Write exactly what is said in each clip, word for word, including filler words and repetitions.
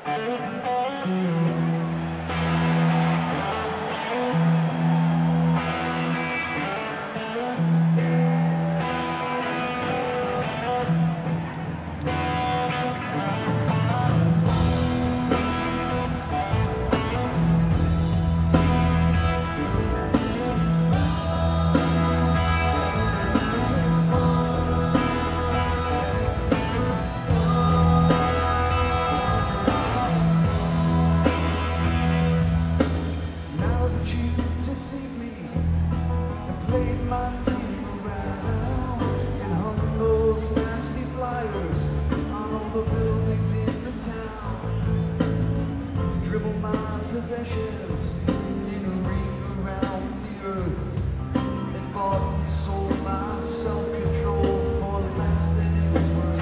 Now that you deceive me and played my name around and hung those nasty flyers on all the buildings in the town, dribbled my possessions in a ring around the earth, and bought and sold my self-control for less than it was worth.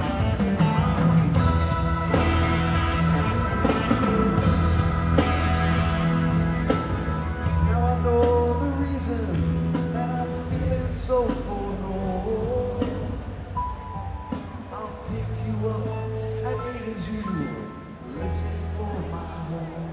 Now I know the reason that I'm feeling so forlorn. I'll pick you up at eight as usual. Listen for my horn.